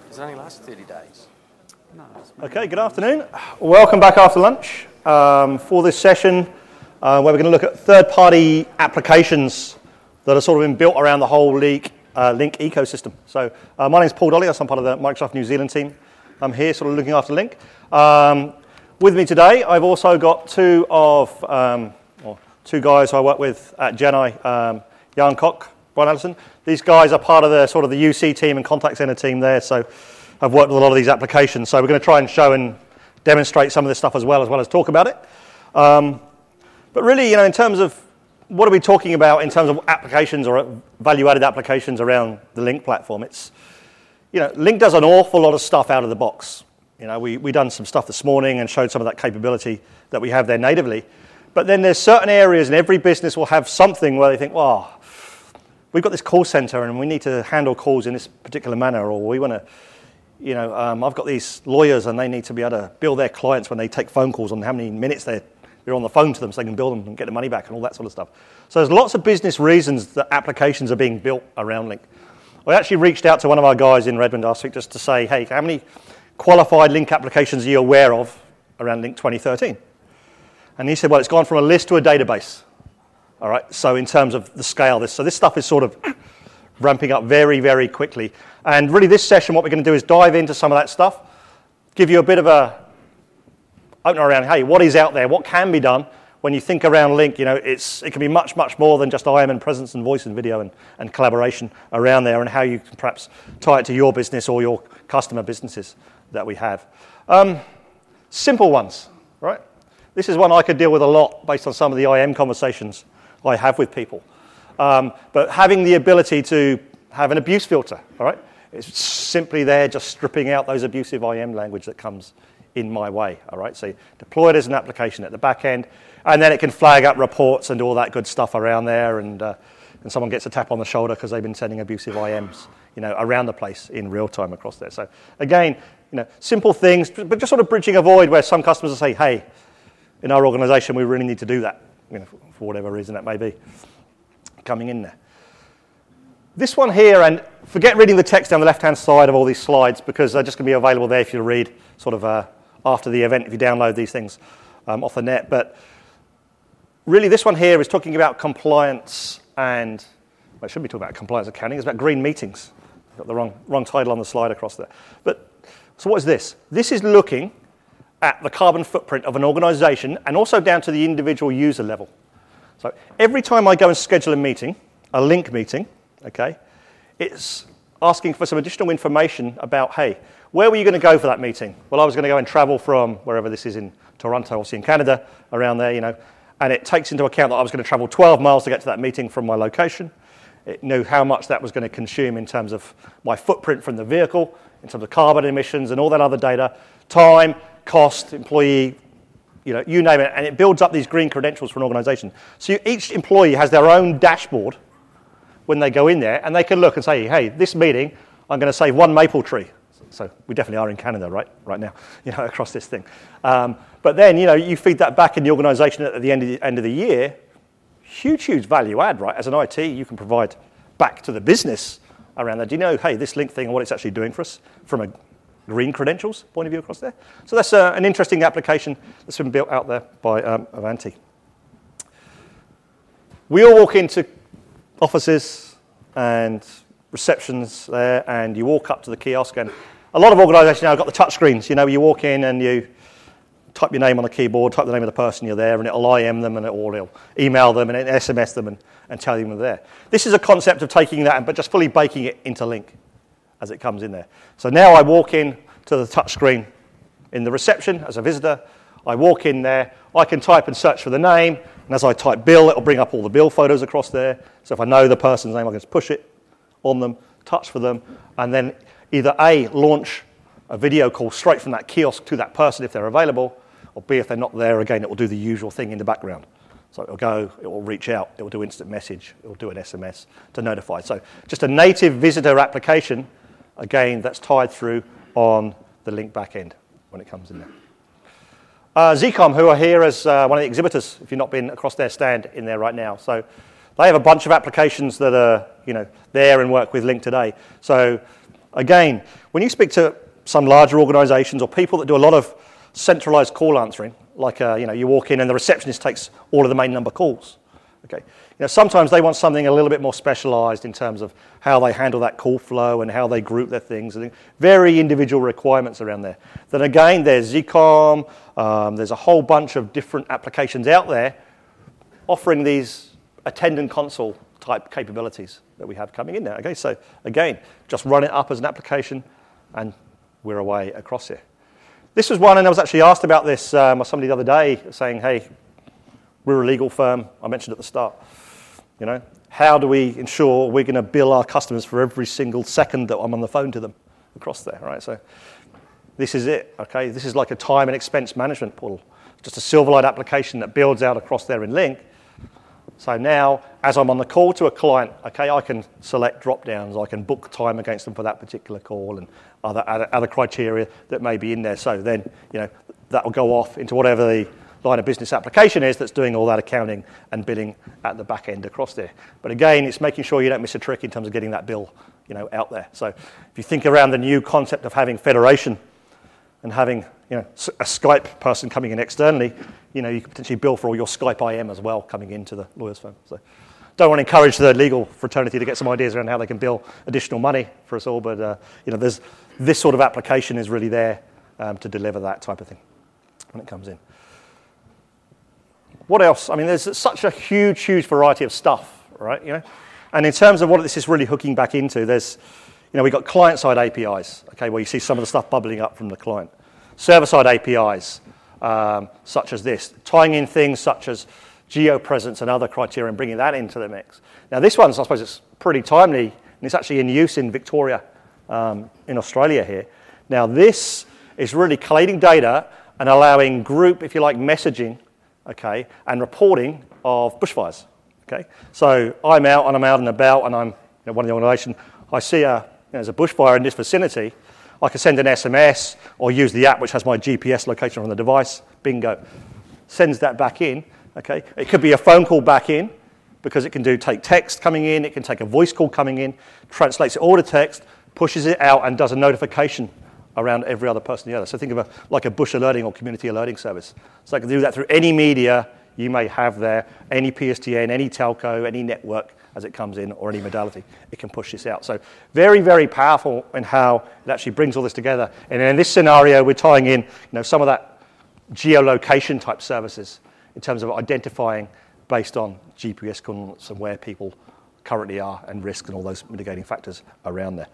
Does it only last 30 days? No. Okay, good afternoon. Welcome back after lunch for this session where we're going to look at third-party applications that are sort of been built around the whole Link ecosystem. So my name is Paul Dolly. I'm part of the Microsoft New Zealand team. I'm here sort of looking after Link. With me today, I've also got two guys who I work with at Genai, Jan Koch, Brian Allison. These guys are part of the sort of the UC team and contact center team there, so I've worked with a lot of these applications. So we're going to try and show and demonstrate some of this stuff as well as talk about it. But really, in terms of what are we talking about in terms of applications or value-added applications around the Link platform? It's, Link does an awful lot of stuff out of the box. We done some stuff this morning and showed some of that capability that we have there natively. But then there's certain areas, and every business will have something where they think, well, we've got this call center and we need to handle calls in this particular manner, or we want to, I've got these lawyers and they need to be able to bill their clients when they take phone calls on how many minutes they're on the phone to them so they can bill them and get the money back and all that sort of stuff. So there's lots of business reasons that applications are being built around Link. I actually reached out to one of our guys in Redmond last week just to say, hey, how many qualified Link applications are you aware of around Link 2013? And he said, well, it's gone from a list to a database. All right, so in terms of the scale, this stuff is sort of ramping up very, very quickly. And really this session, what we're going to do is dive into some of that stuff, give you a bit of a opener around, hey, what is out there, what can be done when you think around Link. It can be much, much more than just IM and presence and voice and video and collaboration around there, and how you can perhaps tie it to your business or your customer businesses that we have. Simple ones, right? This is one I could deal with a lot based on some of the IM conversations I have with people. But having the ability to have an abuse filter, all right? It's simply there just stripping out those abusive IM language that comes in my way, all right? So deploy it as an application at the back end, and then it can flag up reports and do all that good stuff around there, and someone gets a tap on the shoulder because they've been sending abusive IMs, around the place in real time across there. So again, simple things, but just sort of bridging a void where some customers will say, hey, in our organization, we really need to do that, for whatever reason that may be, coming in there. This one here, and forget reading the text down the left-hand side of all these slides because they're just going to be available there if you read sort of after the event, if you download these things off the net. But really, this one here is talking about compliance and, well, it shouldn't be talking about compliance accounting, it's about green meetings. I've got the wrong title on the slide across there. But so what is this? This is looking at the carbon footprint of an organization and also down to the individual user level. So every time I go and schedule a meeting, a Link meeting, okay, it's asking for some additional information about, hey, where were you going to go for that meeting? Well, I was going to go and travel from wherever this is in Toronto, obviously in Canada, around there, and it takes into account that I was going to travel 12 miles to get to that meeting from my location. It knew how much that was going to consume in terms of my footprint from the vehicle, in terms of carbon emissions and all that other data, time, cost, employee, you name it, and it builds up these green credentials for an organization. So each employee has their own dashboard when they go in there, and they can look and say, hey, this meeting, I'm going to save one maple tree. So we definitely are in Canada right now, across this thing. But then, you feed that back in the organization at the end of the year, huge value add, right? As an IT, you can provide back to the business around that. Do you know, hey, this Link thing and what it's actually doing for us from a green credentials point of view across there? So that's an interesting application that's been built out there by Avanti. We all walk into offices and receptions there, and you walk up to the kiosk, and a lot of organisations now have got the touch screens. You walk in and you type your name on the keyboard, type the name of the person you're there, and it'll IM them, and it'll email them, and it'll SMS them, and tell them they're there. This is a concept of taking that, but just fully baking it into Link as it comes in there. So now I walk in to the touch screen in the reception as a visitor. I walk in there. I can type and search for the name, and as I type bill, it'll bring up all the bill photos across there. So if I know the person's name, I can just push it on them, touch for them, and then either A, launch a video call straight from that kiosk to that person if they're available, or B, if they're not there, again, it will do the usual thing in the background. So it'll go, it will reach out, it will do instant message, it will do an SMS to notify. So just a native visitor application, again, that's tied through on the Link backend when it comes in there. Zcom, who are here as one of the exhibitors, if you've not been across their stand in there right now. So they have a bunch of applications that are, there and work with Link today. So Again, when you speak to some larger organizations or people that do a lot of centralized call answering, like you walk in and the receptionist takes all of the main number calls. Okay, sometimes they want something a little bit more specialized in terms of how they handle that call flow and how they group their things. And very individual requirements around there. Then again, there's ZCOM. There's a whole bunch of different applications out there offering these attendant console type capabilities that we have coming in now. Okay, so again, just run it up as an application, and we're away across here. This was one, and I was actually asked about this by somebody the other day, saying, "Hey, we're a legal firm." I mentioned at the start. How do we ensure we're going to bill our customers for every single second that I'm on the phone to them across there, right? So this is it, okay? This is like a time and expense management portal. Just a Silverlight application that builds out across there in Lync. So now, as I'm on the call to a client, okay, I can select drop-downs. I can book time against them for that particular call and other criteria that may be in there. So then, that will go off into whatever the line of business application is that's doing all that accounting and billing at the back end across there. But again, it's making sure you don't miss a trick in terms of getting that bill, out there. So if you think around the new concept of having federation and having, a Skype person coming in externally, you could potentially bill for all your Skype IM as well coming into the lawyer's firm. So don't want to encourage the legal fraternity to get some ideas around how they can bill additional money for us all, but there's this sort of application is really there to deliver that type of thing when it comes in. What else? I mean, there's such a huge variety of stuff, right? And in terms of what this is really hooking back into, there's, we've got client-side APIs, okay, where you see some of the stuff bubbling up from the client. Server-side APIs, such as this, tying in things such as geo-presence and other criteria and bringing that into the mix. Now, this one, I suppose, it's pretty timely, and it's actually in use in Victoria, in Australia here. Now, this is really collating data and allowing group, if you like, messaging, okay, and reporting of bushfires. Okay, so I'm out and about, and I'm one of the organisation. I see there's a bushfire in this vicinity. I can send an SMS or use the app which has my GPS location on the device. Bingo, sends that back in. Okay, it could be a phone call back in because it can take text coming in. It can take a voice call coming in, translates it all to text, pushes it out, and does a notification around every other person in the other. So think of like a bush alerting or community alerting service. So I can do that through any media you may have there, any PSTN, any telco, any network as it comes in, or any modality. It can push this out. So very powerful in how it actually brings all this together. And in this scenario, we're tying in some of that geolocation type services in terms of identifying based on GPS coordinates and where people currently are and risk and all those mitigating factors around there.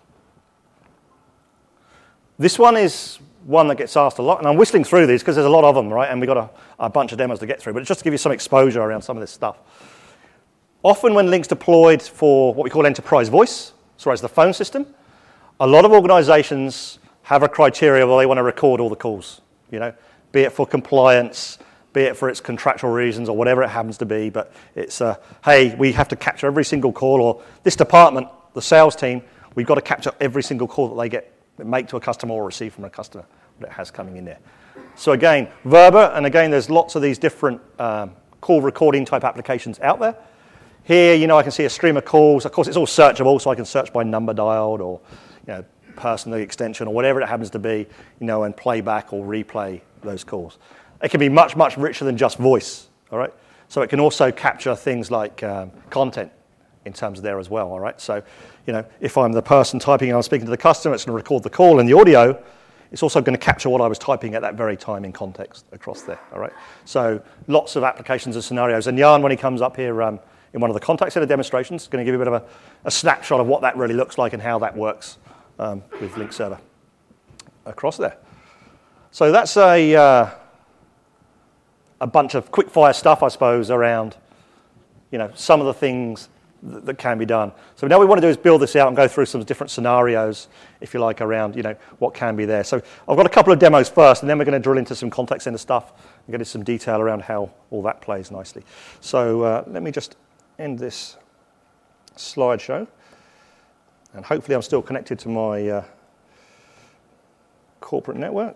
This one is one that gets asked a lot, and I'm whistling through these because there's a lot of them, right? And we've got a bunch of demos to get through, but just to give you some exposure around some of this stuff. Often when Lync's deployed for what we call enterprise voice, as the phone system, a lot of organizations have a criteria where they want to record all the calls, be it for compliance, be it for its contractual reasons or whatever it happens to be, but it's, hey, we have to capture every single call, or this department, the sales team, we've got to capture every single call that they make to a customer or receive from a customer that it has coming in there. So again, Verba, and again, there's lots of these different call recording type applications out there. Here, I can see a stream of calls. Of course, it's all searchable, so I can search by number dialed or, person, the extension, or whatever it happens to be, and play back or replay those calls. It can be much richer than just voice, all right? So it can also capture things like content in terms of there as well, all right? So, if I'm the person typing and I'm speaking to the customer, it's going to record the call and the audio. It's also going to capture what I was typing at that very time in context across there, all right? So lots of applications and scenarios. And Jan, when he comes up here in one of the contact center demonstrations, is going to give you a bit of a snapshot of what that really looks like and how that works with Lync Server across there. So that's a bunch of quick-fire stuff, I suppose, around some of the things that can be done. So now what we want to do is build this out and go through some different scenarios, if you like, around what can be there. So I've got a couple of demos first, and then we're going to drill into some contact center stuff and get into some detail around how all that plays nicely. So let me just end this slideshow, and hopefully I'm still connected to my corporate network.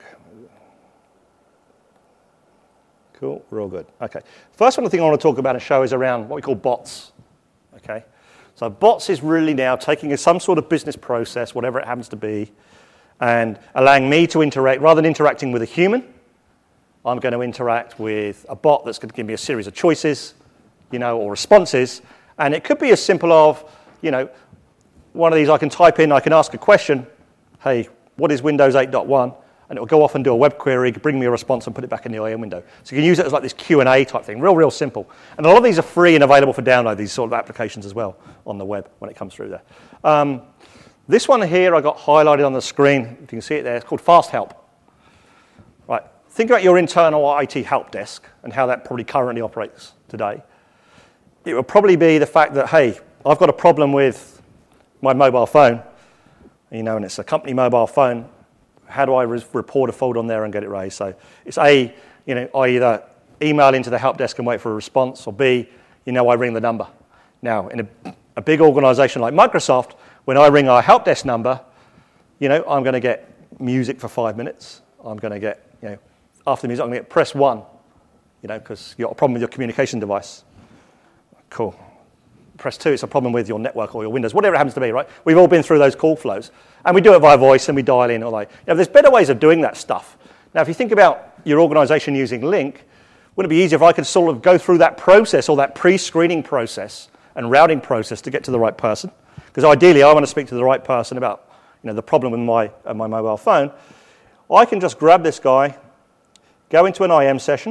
Cool, we're all good. Okay. First one thing I want to talk about and show is around what we call bots. Okay. So bots is really now taking some sort of business process, whatever it happens to be, and allowing me to interact. Rather than interacting with a human, I'm going to interact with a bot that's going to give me a series of choices, or responses. And it could be as simple of, one of these I can type in, I can ask a question, hey, what is Windows 8.1? And it will go off and do a web query, bring me a response, and put it back in the IM window. So you can use it as like this Q&A type thing, real simple. And a lot of these are free and available for download, these sort of applications as well on the web when it comes through there. This one here I got highlighted on the screen, if you can see it there, it's called Fast Help. Right, think about your internal IT help desk and how that probably currently operates today. It will probably be the fact that, hey, I've got a problem with my mobile phone, and it's a company mobile phone. How do I report a fault on there and get it raised? So it's I either email into the help desk and wait for a response, or B, I ring the number. Now, in a big organization like Microsoft, when I ring our help desk number, I'm going to get music for 5 minutes. I'm going to get, after the music, I'm going to get press 1, because you've got a problem with your communication device. Cool. Press 2, it's a problem with your network or your Windows, whatever it happens to be, right? We've all been through those call flows. And we do it via voice and we dial in. There's better ways of doing that stuff. Now, if you think about your organization using Lync, wouldn't it be easier if I could sort of go through that process or that pre-screening process and routing process to get to the right person? Because ideally, I want to speak to the right person about the problem with my mobile phone. I can just grab this guy, go into an IM session,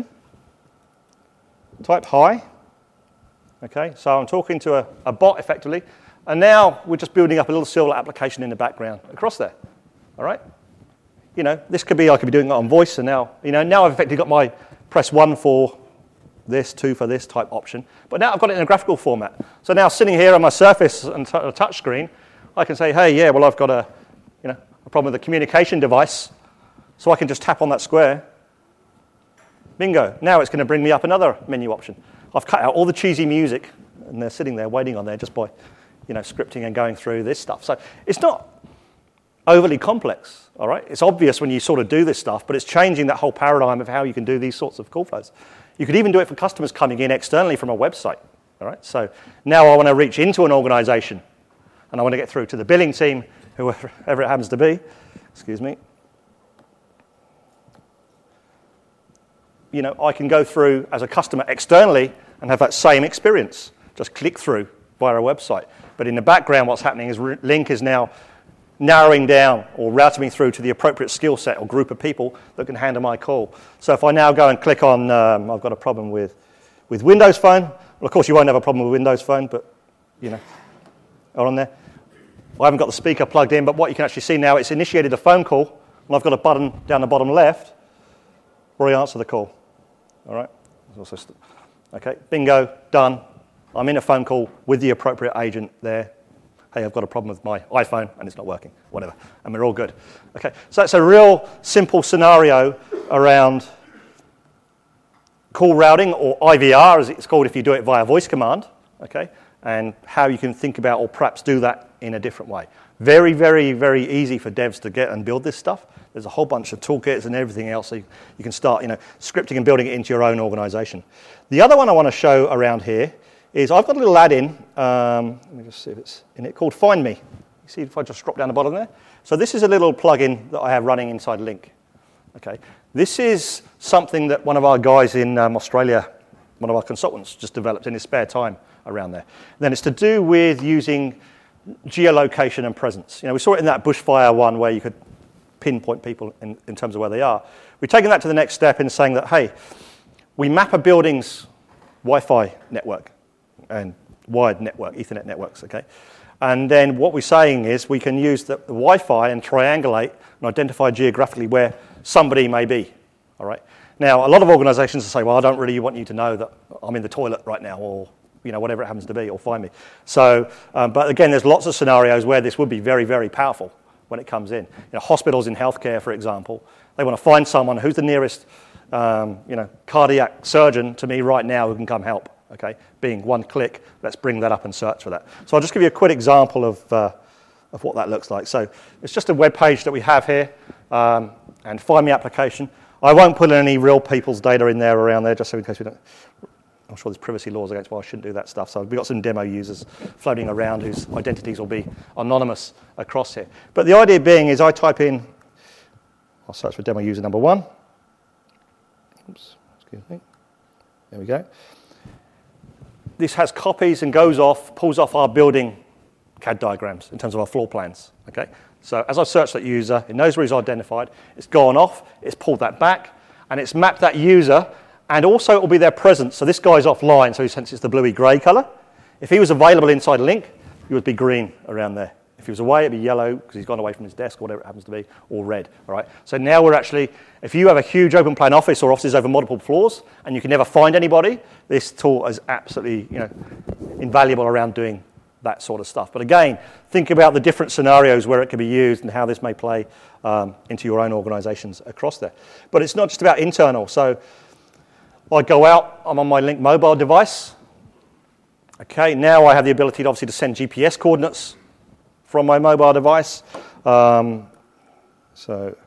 type hi. Okay, so I'm talking to a bot effectively, and now we're just building up a little Silver application in the background across there. All right, this could be I could be doing it on voice, and now I've effectively got my press 1 for this, 2 for this type option, but now I've got it in a graphical format. So now sitting here on my Surface and a touch screen, I can say, hey, yeah, well I've got a problem with the communication device, so I can just tap on that square. Bingo! Now it's going to bring me up another menu option. I've cut out all the cheesy music, and they're sitting there waiting on there just by, scripting and going through this stuff. So it's not overly complex, all right? It's obvious when you sort of do this stuff, but it's changing that whole paradigm of how you can do these sorts of call flows. You could even do it for customers coming in externally from a website, all right? So now I want to reach into an organization, and I want to get through to the billing team, whoever it happens to be. Excuse me. I can go through as a customer externally and have that same experience. Just click through via a website. But in the background, what's happening is Lync is now narrowing down or routing me through to the appropriate skill set or group of people that can handle my call. So if I now go and click on, I've got a problem with Windows Phone. Well, of course, you won't have a problem with Windows Phone, but, on there. I haven't got the speaker plugged in, but what you can actually see now, it's initiated a phone call, and I've got a button down the bottom left where I answer the call. All right? Okay, bingo, done. I'm in a phone call with the appropriate agent there. Hey, I've got a problem with my iPhone and it's not working, whatever. And we're all good. Okay, so it's a real simple scenario around call routing, or IVR as it's called if you do it via voice command, okay, and how you can think about or perhaps do that in a different way. Very, very, very easy for devs to get and build this stuff. There's a whole bunch of toolkits and everything else, so you can start, scripting and building it into your own organization. The other one I want to show around here is I've got a little add-in, let me just see if it's in it, called Find Me. You see if I just drop down the bottom there? So this is a little plugin that I have running inside Lync. Okay, this is something that one of our guys in Australia, one of our consultants, just developed in his spare time around there. Then it's to do with using geolocation and presence. We saw it in that bushfire one where you could pinpoint people in terms of where they are. We've taken that to the next step in saying that, hey, we map a building's Wi-Fi network and wired network, Ethernet networks, okay? And then what we're saying is we can use the Wi-Fi and triangulate and identify geographically where somebody may be, all right? Now, a lot of organizations will say, well, I don't really want you to know that I'm in the toilet right now, or whatever it happens to be, or find me. So, but again, there's lots of scenarios where this would be very, very powerful when it comes in. Hospitals in healthcare, for example, they want to find someone who's the nearest, cardiac surgeon to me right now who can come help. Okay, being one click, let's bring that up and search for that. So I'll just give you a quick example of what that looks like. So it's just a web page that we have here, and Find Me application. I won't put any real people's data in there around there, just so in case we don't. I'm sure there's privacy laws against why I shouldn't do that stuff. So we've got some demo users floating around whose identities will be anonymous across here. But the idea being is I type in, I'll search for demo user number 1. Oops, excuse me. There we go. This has copies and pulls off our building CAD diagrams in terms of our floor plans. Okay. So as I've searched that user, it knows where he's identified. It's gone off. It's pulled that back, and it's mapped that user. And also it will be their presence. So this guy's offline, so hence it's the bluey-grey colour. If he was available inside Link, he would be green around there. If he was away, it'd be yellow because he's gone away from his desk, or whatever it happens to be, or red. All right. So now we're actually, if you have a huge open plan office or offices over multiple floors and you can never find anybody, this tool is absolutely invaluable around doing that sort of stuff. But again, think about the different scenarios where it can be used and how this may play into your own organisations across there. But it's not just about internal. So I go out, I'm on my Link mobile device. Okay, now I have the ability to obviously to send GPS coordinates from my mobile device. So let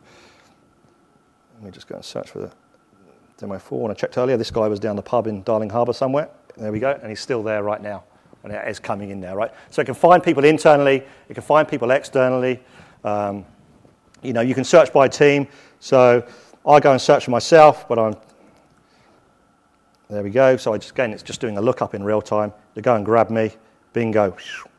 me just go and search for the demo 4. When I checked earlier, this guy was down the pub in Darling Harbour somewhere. There we go, and he's still there right now. And it is coming in now, right? So it can find people internally, it can find people externally. You can search by team. So I go and search for myself, but there we go. So it's just doing a lookup in real time to go and grab me. Bingo.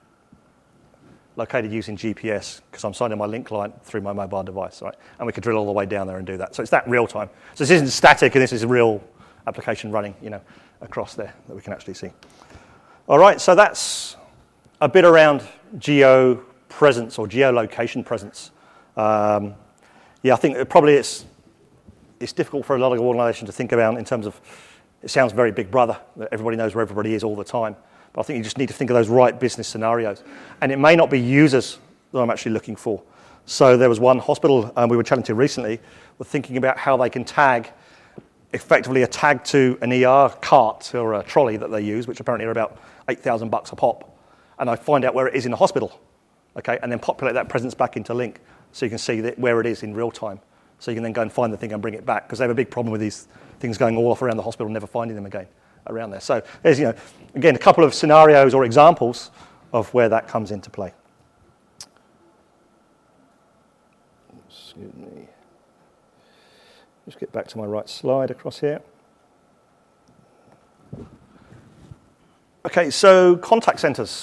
Located using GPS because I'm signing my Link client through my mobile device, right? And we can drill all the way down there and do that. So it's that real time. So this isn't static, and this is a real application running, across there that we can actually see. All right. So that's a bit around geo presence or geolocation presence. I think it's difficult for a lot of organisations to think about in terms of. It sounds very Big Brother, that everybody knows where everybody is all the time. But I think you just need to think of those right business scenarios. And it may not be users that I'm actually looking for. So there was one hospital we were chatting to recently, were thinking about how they can effectively a tag to an ER cart or a trolley that they use, which apparently are about $8,000 a pop. And I find out where it is in the hospital, okay, and then populate that presence back into Link so you can see where it is in real time. So you can then go and find the thing and bring it back, because they have a big problem with these things going all off around the hospital and never finding them again around there. So there's, again, a couple of scenarios or examples of where that comes into play. Excuse me. Just get back to my right slide across here. Okay, so contact centres.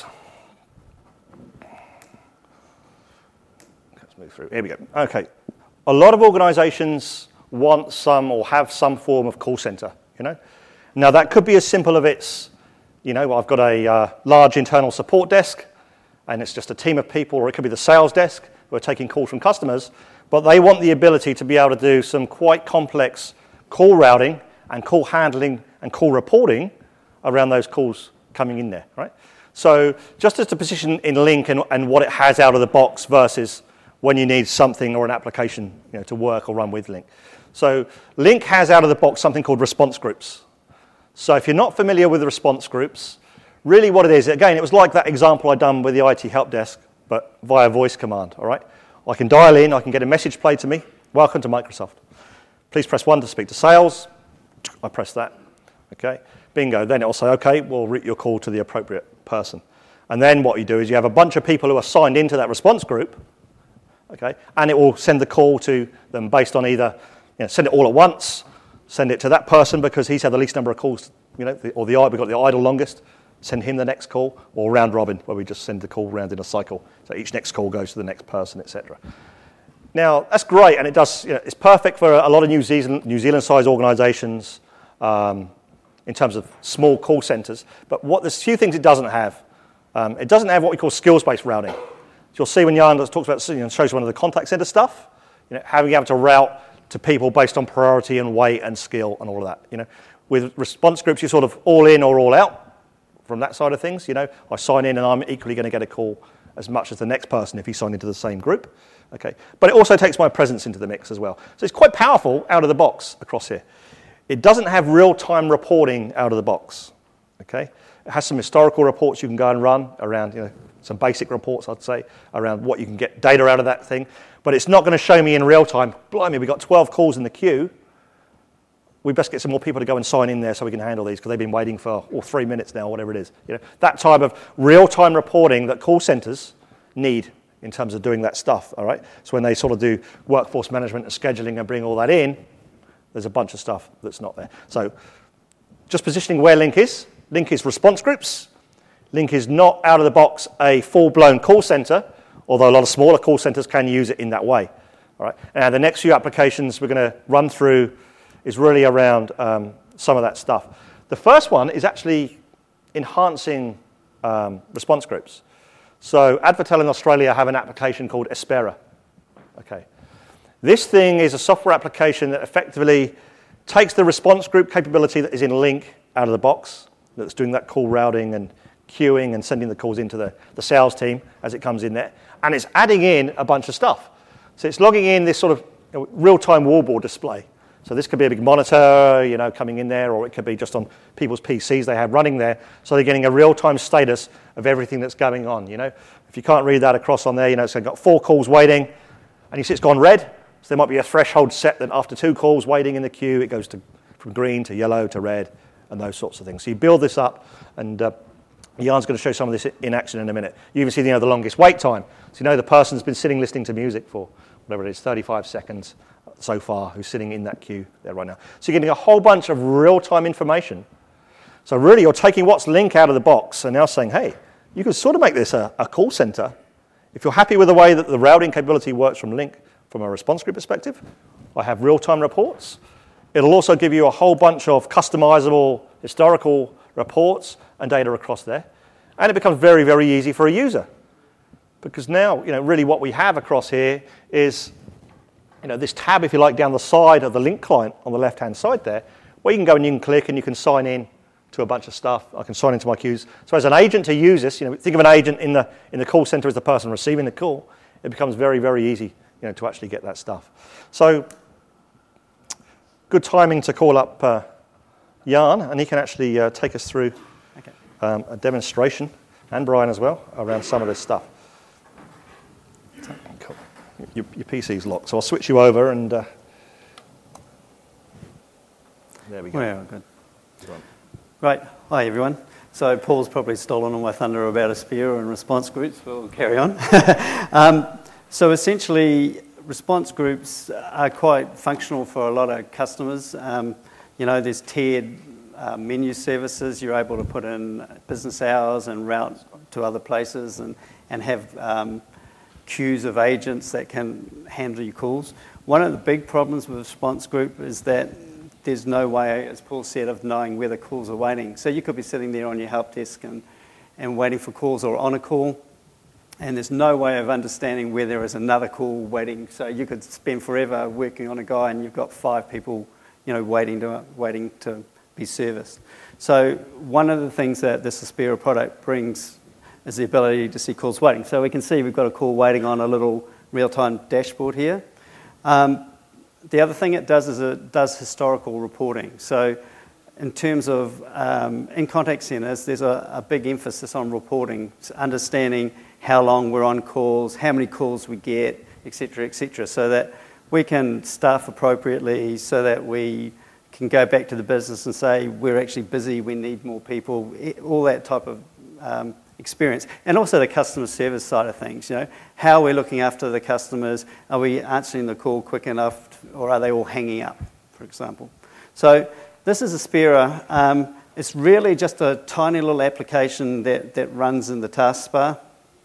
Let's move through. Here we go. Okay. A lot of organisations want some or have some form of call centre, Now, that could be as simple as I've got a large internal support desk, and it's just a team of people, or it could be the sales desk who are taking calls from customers, but they want the ability to be able to do some quite complex call routing and call handling and call reporting around those calls coming in there, right? So just as the position in Link and what it has out of the box versus when you need something or an application to work or run with Link. So Link has out of the box something called response groups. So if you're not familiar with the response groups, really what it is, again, it was like that example I'd done with the IT help desk, but via voice command, all right? I can dial in, I can get a message played to me, welcome to Microsoft. Please press 1 to speak to sales. I press that, okay? Bingo, then it'll say, okay, we'll route your call to the appropriate person. And then what you do is you have a bunch of people who are signed into that response group, okay, and it will send the call to them based on either, send it all at once, send it to that person because he's had the least number of calls, or we've got the idle longest, send him the next call, or round robin, where we just send the call round in a cycle. So each next call goes to the next person, etc. Now, that's great, and it does, it's perfect for a lot of New Zealand-sized organisations in terms of small call centres, but there's a few things it doesn't have. It doesn't have what we call skills-based routing. So you'll see when Jan talks about, shows one of the contact centre stuff, how you have to route to people based on priority and weight and skill and all of that. With response groups, you're sort of all in or all out from that side of things. I sign in and I'm equally going to get a call as much as the next person if he signed into the same group. Okay, but it also takes my presence into the mix as well. So it's quite powerful out of the box across here. It doesn't have real-time reporting out of the box. Okay, it has some historical reports you can go and run around, some basic reports, I'd say, around what you can get data out of that thing. But it's not going to show me in real time, blimey, we've got 12 calls in the queue. we best get some more people to go and sign in there so we can handle these because they've been waiting for 3 minutes now, whatever it is. That type of real-time reporting that call centers need in terms of doing that stuff, all right? So when they sort of do workforce management and scheduling and bring all that in, there's a bunch of stuff that's not there. So just positioning where Lync is. Lync is response groups. Lync is not out of the box a full-blown call center, although a lot of smaller call centers can use it in that way. All right. Now, the next few applications we're going to run through is really around some of that stuff. The first one is actually enhancing response groups. So Advertel in Australia have an application called Espera. Okay. This thing is a software application that effectively takes the response group capability that is in Lync out of the box, that's doing that call routing and queuing and sending the calls into the sales team as it comes in there, and it's adding in a bunch of stuff. So it's logging in this sort of real-time wallboard display. So this could be a big monitor, coming in there, or it could be just on people's PCs they have running there. So they're getting a real-time status of everything that's going on. If you can't read that across on there, it's got 4 calls waiting, and you see it's gone red. So there might be a threshold set that after 2 calls waiting in the queue, it goes from green to yellow to red, and those sorts of things. So you build this up, and Jan's going to show some of this in action in a minute. You even see the longest wait time. So the person's been sitting listening to music for whatever it is, 35 seconds so far, who's sitting in that queue there right now. So you're getting a whole bunch of real-time information. So really, you're taking what's Lync out of the box and now saying, hey, you can sort of make this a call center. If you're happy with the way that the routing capability works from Lync from a response group perspective, I have real-time reports. It'll also give you a whole bunch of customizable historical reports and data across there. And it becomes very, very easy for a user. Because now, really what we have across here is, this tab, if you like, down the side of the Lync client on the left-hand side there, where you can go and you can click and you can sign in to a bunch of stuff. I can sign into my queues. So as an agent to use this, think of an agent in the call center as the person receiving the call. It becomes very, very easy, to actually get that stuff. So good timing to call up Jan, and he can actually take us through a demonstration, and Brian as well, around some of this stuff. Cool. Your PC's locked, so I'll switch you over, and there we go. Yeah, good. Right, hi everyone. So Paul's probably stolen all my thunder about Espera and response groups, but we'll carry on. So essentially, response groups are quite functional for a lot of customers. There's tiered menu services. You're able to put in business hours and route to other places and have queues of agents that can handle your calls. One of the big problems with response group is that there's no way, as Paul said, of knowing where the calls are waiting. So you could be sitting there on your help desk and waiting for calls or on a call, and there's no way of understanding where there is another call waiting. So you could spend forever working on a guy and you've got 5 people, waiting to be serviced. So one of the things that this Espera product brings is the ability to see calls waiting. So we can see we've got a call waiting on a little real-time dashboard here. The other thing it does is it does historical reporting. So in terms of in contact centers, there's a big emphasis on reporting, understanding how long we're on calls, how many calls we get, et cetera, so that we can staff appropriately, so that we can go back to the business and say, we're actually busy, we need more people, all that type of experience. And also the customer service side of things, how we're looking after the customers, are we answering the call quick enough, or are they all hanging up, for example. So this is Espera. It's really just a tiny little application that runs in the taskbar.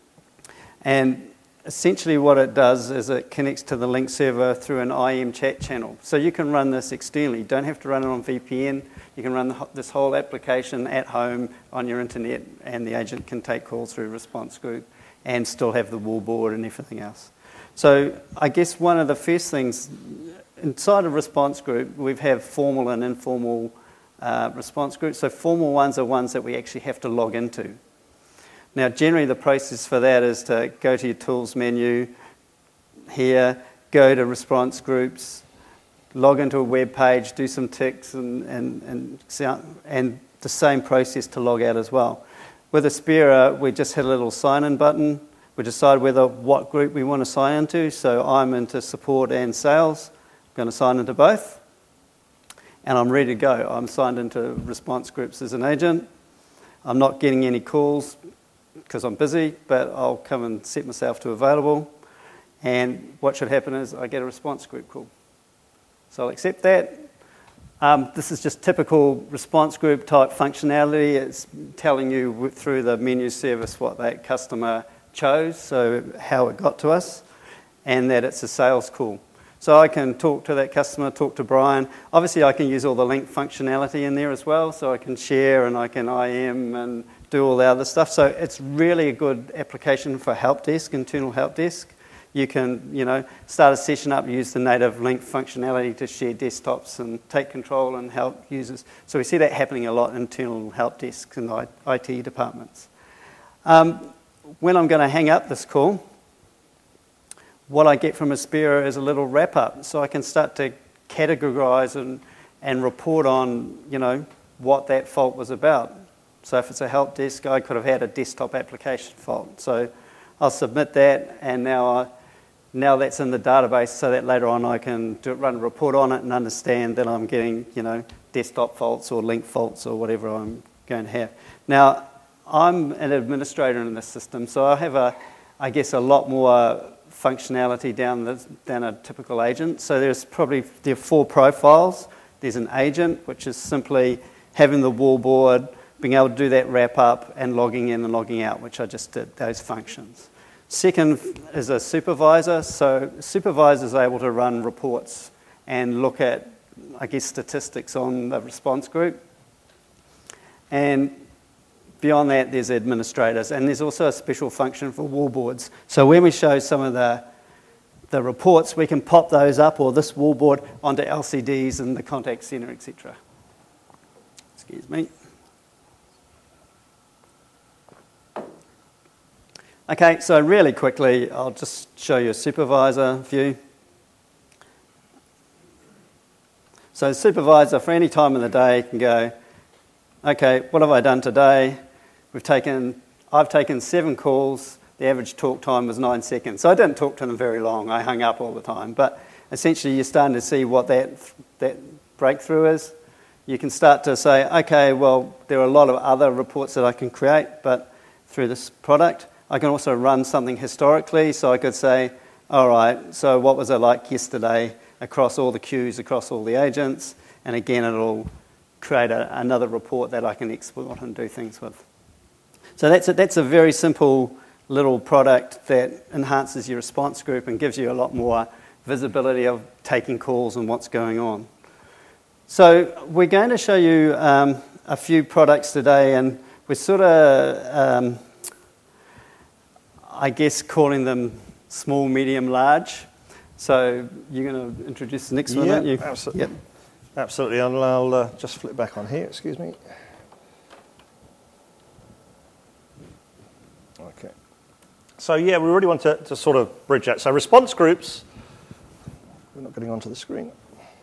And essentially what it does is it connects to the Lync server through an IM chat channel. So you can run this externally. You don't have to run it on VPN. You can run this whole application at home on your internet, and the agent can take calls through response group and still have the wallboard and everything else. So I guess one of the first things, inside of response group, we have formal and informal response groups. So formal ones are ones that we actually have to log into. Now, generally the process for that is to go to your tools menu here, go to response groups, log into a web page, do some ticks, and the same process to log out as well. With Espera, we just hit a little sign-in button. We decide what group we want to sign into. So I'm into support and sales. I'm going to sign into both. and I'm ready to go. I'm signed into response groups as an agent. I'm not getting any calls because I'm busy, but I'll come and set myself to available. And what should happen is I get a response group call. So I'll accept that. This is just typical response group type functionality. It's telling you through the menu service what that customer chose, so how it got to us, and that it's a sales call. So I can talk to that customer, talk to Brian. Obviously, I can use all the link functionality in there as well, so I can share and I can IM and do all the other stuff. So it's really a good application for help desk, internal help desk. You can, start a session up, use the native link functionality to share desktops and take control and help users. So we see that happening a lot in internal help desks and IT departments. When I'm going to hang up this call, what I get from Aspera is a little wrap-up, so I can start to categorize and report on, what that fault was about. So if it's a help desk, I could have had a desktop application fault. So I'll submit that, and now that's in the database, so that later on I can run a report on it and understand that I'm getting, desktop faults or link faults or whatever I'm going to have. Now, I'm an administrator in this system, so I have a lot more functionality than a typical agent. So there are 4 profiles. There's an agent, which is simply having the wallboard, being able to do that wrap up and logging in and logging out, which I just did, those functions. Second is a supervisor. So a supervisor is able to run reports and look at, statistics on the response group. And beyond that, there's administrators, and there's also a special function for wallboards. So when we show some of the reports, we can pop those up, or this wallboard, onto LCDs in the contact center, etc. Excuse me. Okay, so really quickly, I'll just show you a supervisor view. So supervisor, for any time of the day, can go, okay, what have I done today? I've taken 7 calls. The average talk time was 9 seconds. So I didn't talk to them very long. I hung up all the time. But essentially, you're starting to see what that breakthrough is. You can start to say, okay, well, there are a lot of other reports that I can create, but through this product, I can also run something historically. So I could say, all right, so what was it like yesterday across all the queues, across all the agents? And again, it'll create another report that I can export and do things with. So that's a very simple little product that enhances your response group and gives you a lot more visibility of taking calls and what's going on. So we're going to show you a few products today, and we're sort of, calling them small, medium, large. So you're going to introduce the next one, aren't you? Absolutely. Yep. Absolutely, and I'll just flip back on here, excuse me. Okay. So we really want to sort of bridge that. So response groups, we're not getting onto the screen.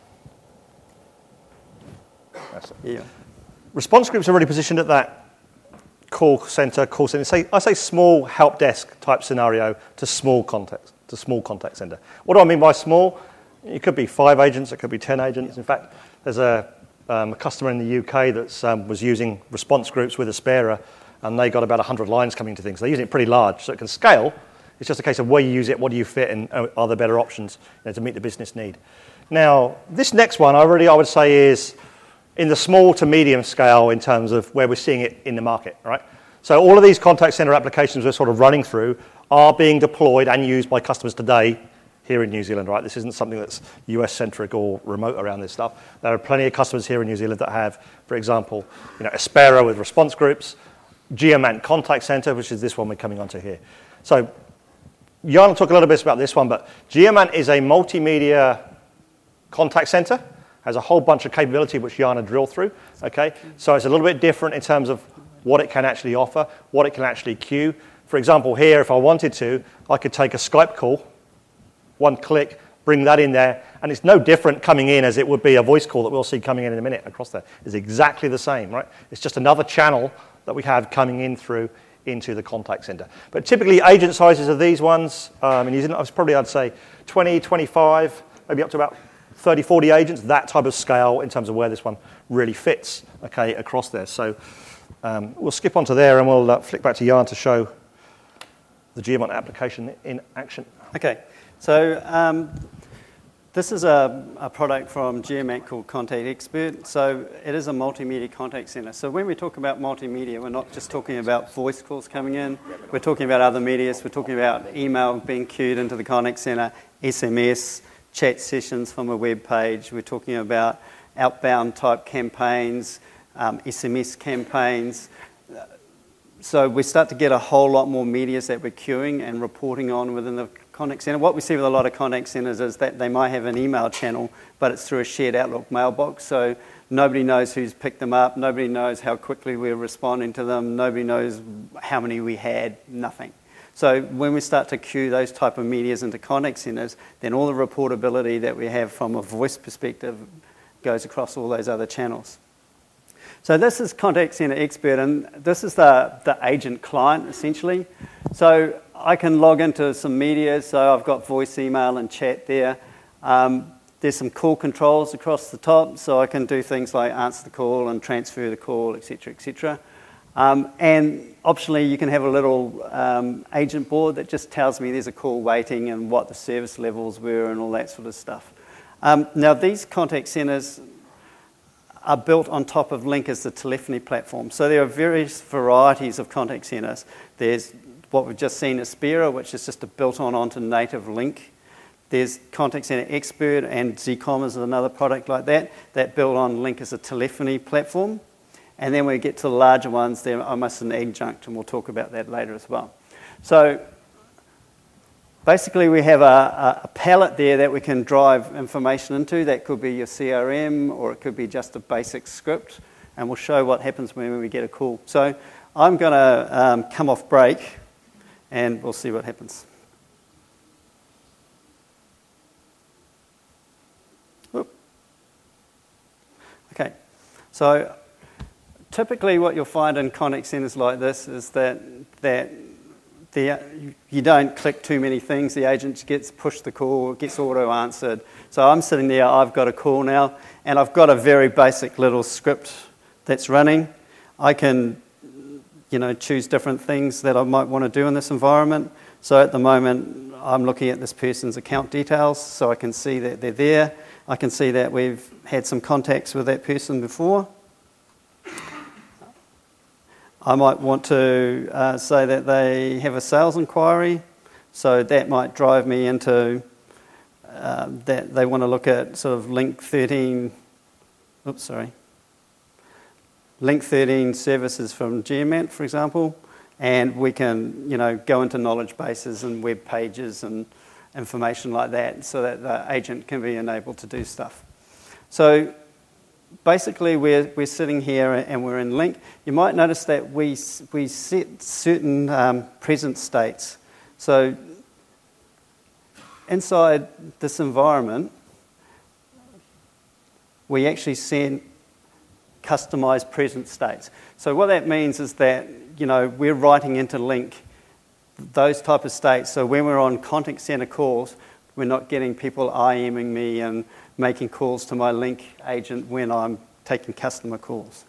That's it. Yeah. Response groups are really positioned at that call center. I say small help desk type scenario to small contact center. What do I mean by small? It could be 5 agents, it could be 10 agents. In fact, there's a customer in the UK that was using response groups with Aspera, and they got about 100 lines coming to things. They're using it pretty large, so it can scale. It's just a case of where you use it, what do you fit, and are there better options to meet the business need. Now, this next one, I would say is in the small to medium scale in terms of where we're seeing it in the market, right? So all of these contact center applications we're sort of running through are being deployed and used by customers today here in New Zealand, right? This isn't something that's US-centric or remote around this stuff. There are plenty of customers here in New Zealand that have, for example, Aspera with response groups, Geomant Contact Center, which is this one we're coming onto here. So Jan will talk a little bit about this one, but Geomant is a multimedia contact center, has a whole bunch of capability which Jan will drill through, okay? So it's a little bit different in terms of what it can actually offer, what it can actually queue. For example, here, if I wanted to, I could take a Skype call, one click, bring that in there, and it's no different coming in as it would be a voice call that we'll see coming in a minute across there. It's exactly the same, right? It's just another channel that we have coming in through into the contact center. But typically, agent sizes of these ones, in New Zealand, I'd say 20, 25, maybe up to about 30, 40 agents, that type of scale in terms of where this one really fits, okay, across there. So we'll skip onto there and we'll flick back to Jan to show the Geomont application in action. Okay, so this is a product from Geomont called Contact Expert. So it is a multimedia contact center. So when we talk about multimedia, we're not just talking about voice calls coming in. We're talking about other medias. We're talking about email being queued into the contact center, SMS, chat sessions from a web page. We're talking about outbound type campaigns, SMS campaigns. So we start to get a whole lot more medias that we're queuing and reporting on within the contact center. What we see with a lot of contact centers is that they might have an email channel, but it's through a shared Outlook mailbox. So nobody knows who's picked them up. Nobody knows how quickly we're responding to them. Nobody knows how many we had. Nothing. So when we start to queue those type of medias into contact centers, then all the reportability that we have from a voice perspective goes across all those other channels. So this is Contact Center Expert, and this is the agent client, essentially. So I can log into some media, so I've got voice, email, and chat there. There's some call controls across the top, so I can do things like answer the call and transfer the call, etc., etc. And optionally, you can have a little agent board that just tells me there's a call waiting and what the service levels were and all that sort of stuff. Now, these contact centers are built on top of Lync as the telephony platform. So there are various varieties of contact centers. There's what we've just seen, Aspera, which is just built onto native Lync. There's Contact Center Expert, and Zcom is another product like that built on Lync as a telephony platform. And then when we get to the larger ones, they're almost an adjunct, and we'll talk about that later as well. So basically, we have a palette there that we can drive information into. That could be your CRM, or it could be just a basic script, and we'll show what happens when we get a call. So I'm going to come off break, and we'll see what happens. Whoop. Okay, so typically what you'll find in contact centers like this is that you don't click too many things. The agent gets pushed the call, gets auto-answered. So I'm sitting there, I've got a call now, and I've got a very basic little script that's running. I can, choose different things that I might want to do in this environment. So at the moment, I'm looking at this person's account details, so I can see that they're there. I can see that we've had some contacts with that person before. I might want to say that they have a sales inquiry, so that might drive me into that they want to look at sort of Link 13 services from Geomont, for example, and we can go into knowledge bases and web pages and information like that, so that the agent can be enabled to do stuff. So basically, we're sitting here and we're in Lync. You might notice that we set certain present states. So inside this environment, we actually send customized present states. So what that means is that we're writing into Lync those type of states. So when we're on contact center calls, we're not getting people IMing me and making calls to my Lync agent when I'm taking customer calls.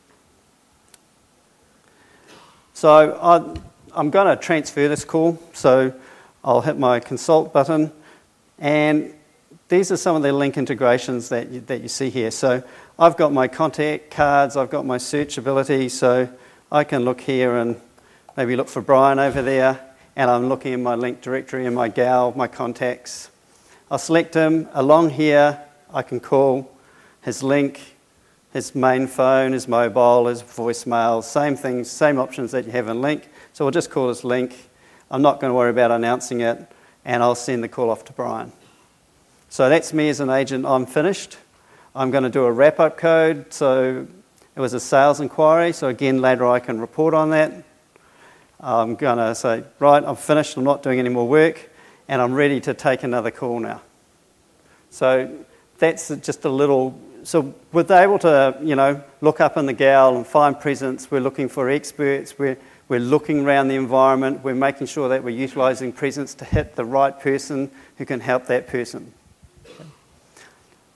So I'm going to transfer this call. So I'll hit my consult button, and these are some of the Lync integrations that you see here. So I've got my contact cards, I've got my searchability, so I can look here and maybe look for Brian over there, and I'm looking in my Lync directory and my gal, my contacts. I'll select him. Along here, I can call his Lync, his main phone, his mobile, his voicemail, same things, same options that you have in Lync. So we'll just call this Lync. I'm not going to worry about announcing it, and I'll send the call off to Brian. So that's me as an agent. I'm finished. I'm going to do a wrap-up code. So it was a sales inquiry, so again, later I can report on that. I'm going to say, right, I'm finished. I'm not doing any more work, and I'm ready to take another call now. So that's just a little. So we're able to, look up in the gal and find presence. We're looking for experts. We're looking around the environment. We're making sure that we're utilising presence to hit the right person who can help that person.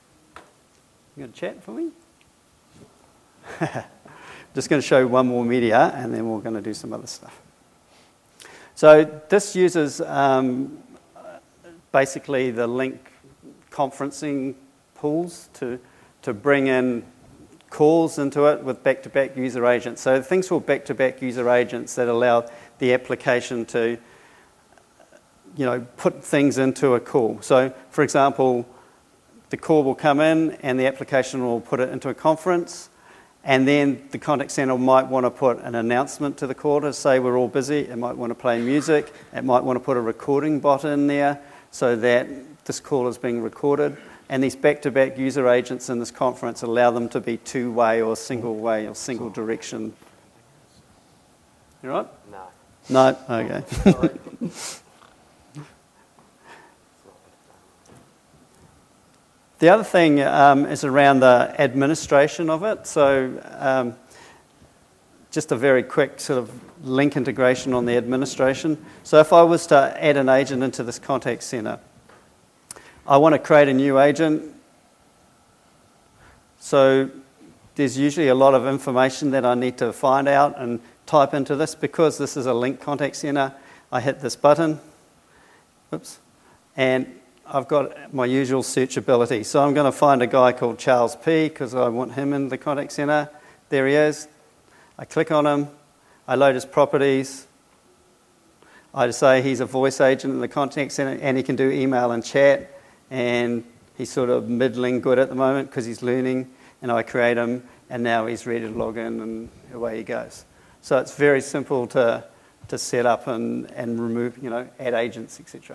You got a chat for me? Just going to show one more media, and then we're going to do some other stuff. So this uses basically the Link conferencing pools to bring in calls into it with back-to-back user agents. So things called back-to-back user agents that allow the application to, put things into a call. So, for example, the call will come in and the application will put it into a conference, and then the contact center might want to put an announcement to the call to say we're all busy. It might want to play music. It might want to put a recording bot in there so that this call is being recorded. And these back-to-back user agents in this conference allow them to be two-way or single-way or single direction. You right? No? Okay. The other thing is around the administration of it. So just a very quick sort of link integration on the administration. So if I was to add an agent into this contact center, I want to create a new agent. So there's usually a lot of information that I need to find out and type into this. Because this is a Link contact center, I hit this button. Oops. And I've got my usual searchability. So I'm going to find a guy called Charles P. because I want him in the contact center. There he is. I click on him. I load his properties. I say he's a voice agent in the contact center and he can do email and chat. And he's sort of middling good at the moment because he's learning. And I create him and now he's ready to log in and away he goes. So it's very simple to set up and remove, add agents, etc.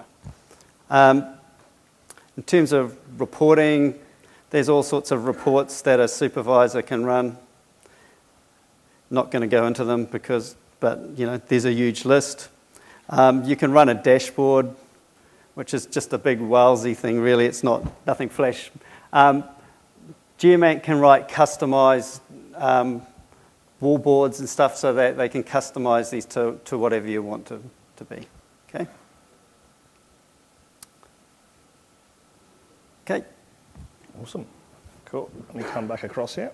In terms of reporting, there's all sorts of reports that a supervisor can run. Not going to go into them but there's a huge list. You can run a dashboard, which is just a big wowsy thing, really. It's nothing flash. Geomant can write customized wallboards and stuff so that they can customize these to whatever you want to be. Okay? Okay. Awesome. Cool. Let me come back across here.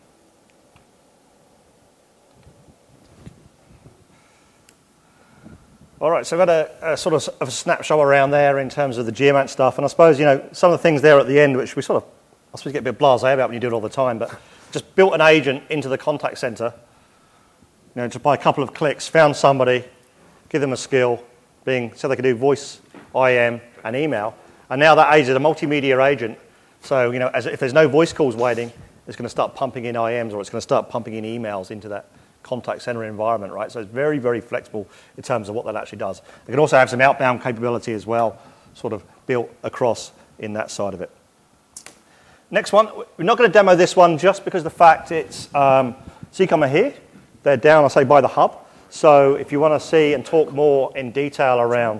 All right, so I've got a sort of a snapshot around there in terms of the Geomant stuff. And I suppose, some of the things there at the end, which we sort of, I suppose, get a bit blasé about when you do it all the time, but just built an agent into the contact center, just by a couple of clicks, found somebody, give them a skill, so they can do voice, IM, and email. And now that agent is a multimedia agent. So, if there's no voice calls waiting, it's going to start pumping in IMs or it's going to start pumping in emails into that contact center environment, right? So it's very, very flexible in terms of what that actually does. It can also have some outbound capability as well, sort of built across in that side of it. Next one, we're not going to demo this one just because of the fact it's Zcom are here. They're down, I say, by the hub. So if you want to see and talk more in detail around,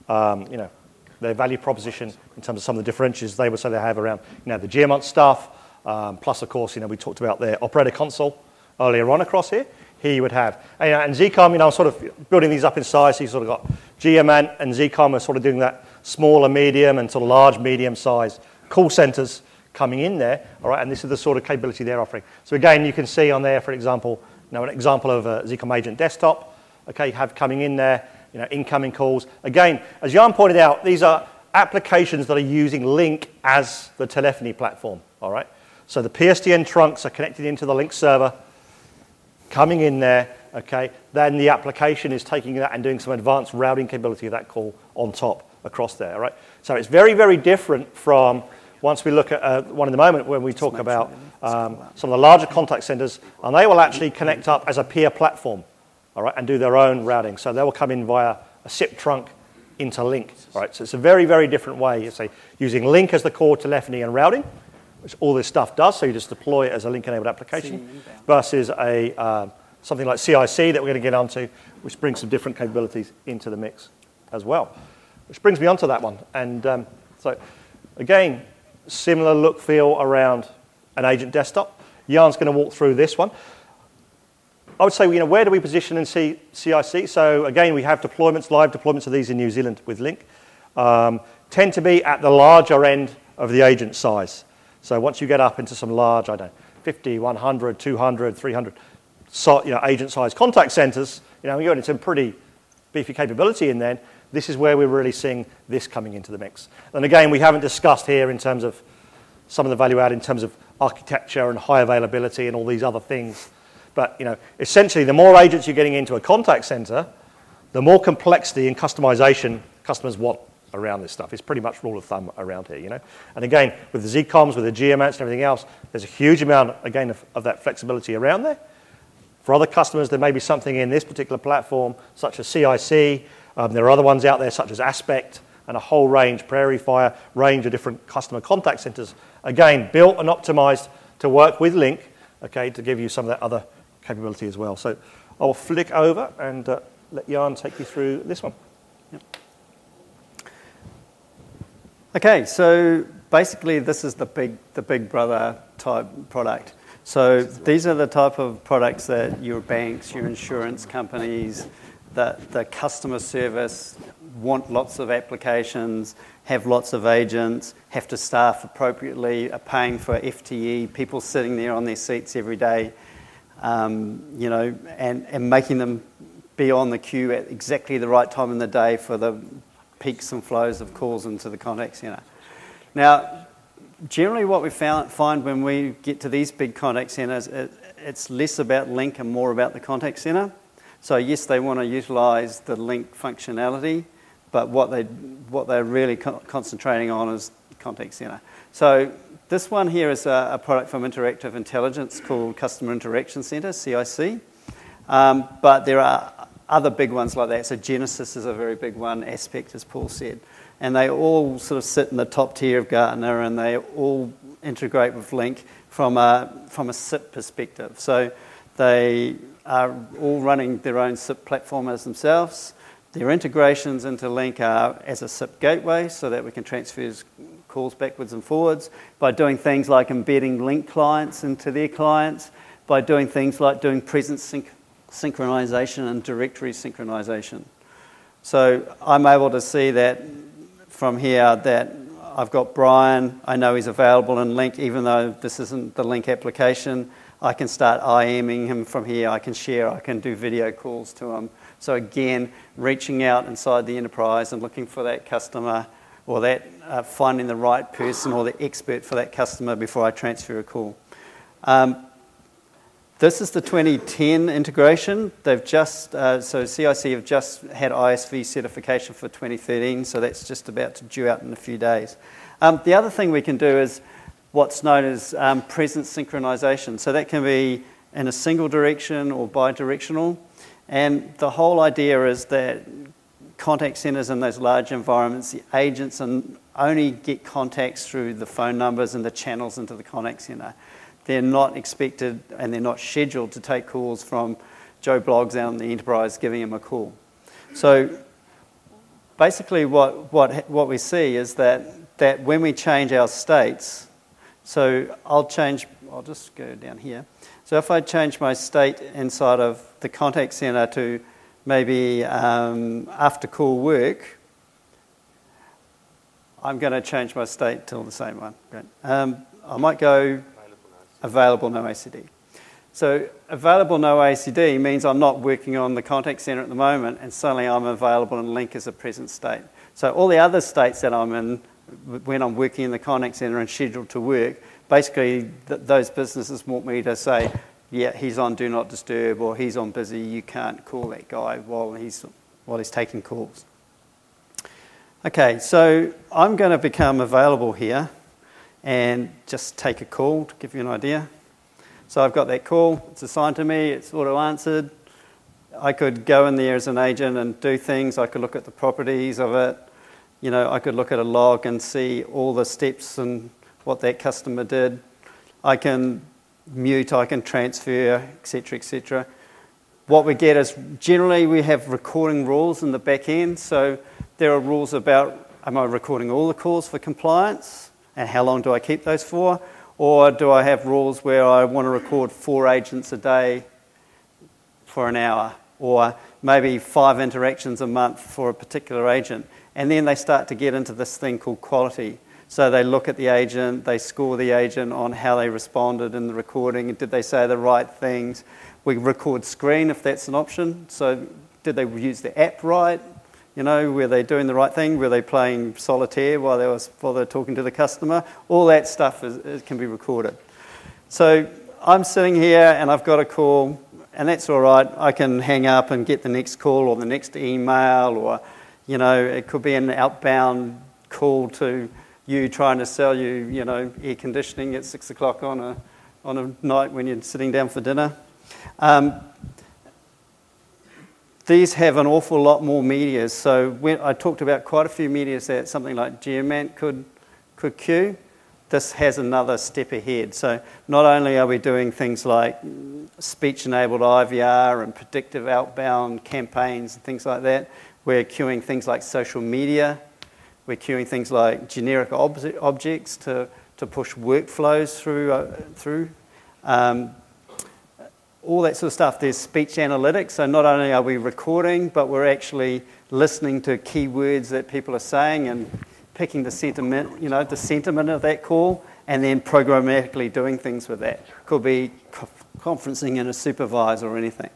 their value proposition in terms of some of the differentiators they would say they have around, the Geomant stuff, plus, of course, we talked about their operator console earlier on across here. Here you would have, and Zcom, sort of building these up in size. So you sort of got Geomant and Zcom are sort of doing that smaller, medium, and sort of large, medium size call centers coming in there. All right, and this is the sort of capability they're offering. So again, you can see on there, for example, an example of a Zcom agent desktop. Okay, you have coming in there, incoming calls. Again, as Jan pointed out, these are applications that are using Link as the telephony platform. All right, so the PSTN trunks are connected into the Link server. Coming in there, okay, then the application is taking that and doing some advanced routing capability of that call on top across there, all right? So it's very, very different from, once we look at one in the moment when we talk about some of the larger contact centers, and they will actually connect up as a peer platform, all right, and do their own routing. So they will come in via a SIP trunk into Link, all right? So it's a very, very different way, you say, using Link as the core telephony and routing, which all this stuff does, so you just deploy it as a Link-enabled application, versus something like CIC that we're going to get onto, which brings some different capabilities into the mix as well. Which brings me onto that one. And so, again, similar look, feel around an agent desktop. Jan's going to walk through this one. I would say, where do we position in CIC? So, again, we have deployments, live deployments of these in New Zealand with Link. Tend to be at the larger end of the agent size. So once you get up into some large, 50, 100, 200, 300 agent-sized contact centers, we go into some pretty beefy capability in then. This is where we're really seeing this coming into the mix. And again, we haven't discussed here in terms of some of the value add in terms of architecture and high availability and all these other things. But essentially, the more agents you're getting into a contact center, the more complexity and customization customers want around this stuff. It's pretty much rule of thumb around here, And again, with the ZComs, with the GMATs and everything else, there's a huge amount, again, of that flexibility around there. For other customers, there may be something in this particular platform, such as CIC. There are other ones out there, such as Aspect, and a whole range, Prairie Fire, range of different customer contact centers. Again, built and optimized to work with Link, to give you some of that other capability as well. So I'll flick over and let Jan take you through this one. Yep. Okay, so basically this is the big brother type product. So these are the type of products that your banks, your insurance companies, the customer service want lots of applications, have lots of agents, have to staff appropriately, are paying for FTE, people sitting there on their seats every day, and making them be on the queue at exactly the right time in the day for the peaks and flows of calls into the contact center. Now, generally what we find when we get to these big contact centers, it's less about Link and more about the contact center. So yes, they want to utilize the Link functionality, but what they're really concentrating on is the contact center. So this one here is a product from Interactive Intelligence called Customer Interaction Center, CIC. But there are other big ones like that. So Genesis is a very big one, Aspect, as Paul said. And they all sort of sit in the top tier of Gartner, and they all integrate with Link from a SIP perspective. So they are all running their own SIP platform as themselves. Their integrations into Link are as a SIP gateway so that we can transfer calls backwards and forwards, by doing things like embedding Link clients into their clients, by doing things like doing presence synchronization and directory synchronization. So I'm able to see that from here that I've got Brian, I know he's available in Link, even though this isn't the Link application. I can start IMing him from here, I can share, I can do video calls to him. So again, reaching out inside the enterprise and looking for that customer, or that finding the right person or the expert for that customer before I transfer a call. This is the 2010 integration. They've just, so CIC have just had ISV certification for 2013, so that's just about to due out in a few days. The other thing we can do is what's known as presence synchronization. So that can be in a single direction or bi-directional. And the whole idea is that contact centers in those large environments, the agents only get contacts through the phone numbers and the channels into the contact center. They're not expected and they're not scheduled to take calls from Joe Bloggs out in the enterprise giving him a call. So basically what we see is that when we change our states, so I'll just go down here. So if I change my state inside of the contact center to maybe after call work, I'm going to change my state to the same one. I might go available no ACD. So available no ACD means I'm not working on the contact center at the moment, and suddenly I'm available in Link as a present state. So all the other states that I'm in when I'm working in the contact center and scheduled to work, basically those businesses want me to say, yeah, he's on do not disturb, or he's on busy, you can't call that guy while he's taking calls. Okay, so I'm going to become available here and just take a call to give you an idea. So I've got that call, it's assigned to me, it's auto-answered. I could go in there as an agent and do things. I could look at the properties of it. I could look at a log and see all the steps and what that customer did. I can mute, I can transfer, etc., etc. What we get is generally we have recording rules in the back end. So there are rules about, am I recording all the calls for compliance? And how long do I keep those for? Or do I have rules where I want to record 4 agents a day for an hour? Or maybe 5 interactions a month for a particular agent? And then they start to get into this thing called quality. So they look at the agent, they score the agent on how they responded in the recording, did they say the right things. We record screen if that's an option. So did they use the app right? You know, were they doing the right thing? Were they playing solitaire while they were talking to the customer? All that stuff can be recorded. So I'm sitting here and I've got a call, and that's all right. I can hang up and get the next call or the next email, or, you know, it could be an outbound call to you trying to sell you know, air conditioning at 6 o'clock on a night when you're sitting down for dinner. These have an awful lot more media. So when I talked about quite a few media that something like Geomant could queue, this has another step ahead. So not only are we doing things like speech-enabled IVR and predictive outbound campaigns and things like that, we're queuing things like social media. We're queuing things like generic objects to push workflows through. All that sort of stuff. There's speech analytics. So not only are we recording, but we're actually listening to keywords that people are saying and picking the sentiment, you know, the sentiment of that call, and then programmatically doing things with that. Could be conferencing in a supervisor or anything.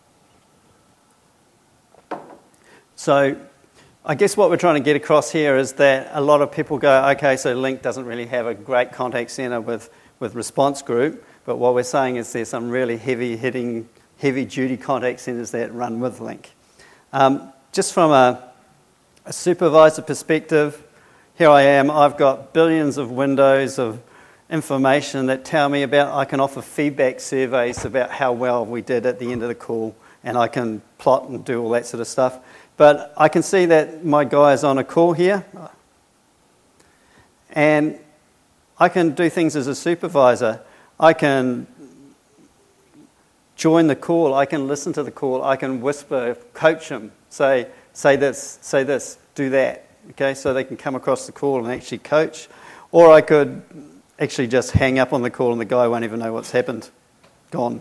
So I guess what we're trying to get across here is that a lot of people go, okay, so Link doesn't really have a great contact center with Response Group, but what we're saying is there's some really heavy-hitting, heavy-duty contact centers that run with Link. Just from a supervisor perspective, here I am, I've got billions of windows of information that tell me about, I can offer feedback surveys about how well we did at the end of the call, and I can plot and do all that sort of stuff. But I can see that my guy is on a call here, and I can do things as a supervisor. I can join the call, I can listen to the call, I can whisper, coach them, say this, do that. Okay, so they can come across the call and actually coach. Or I could actually just hang up on the call and the guy won't even know what's happened. Gone.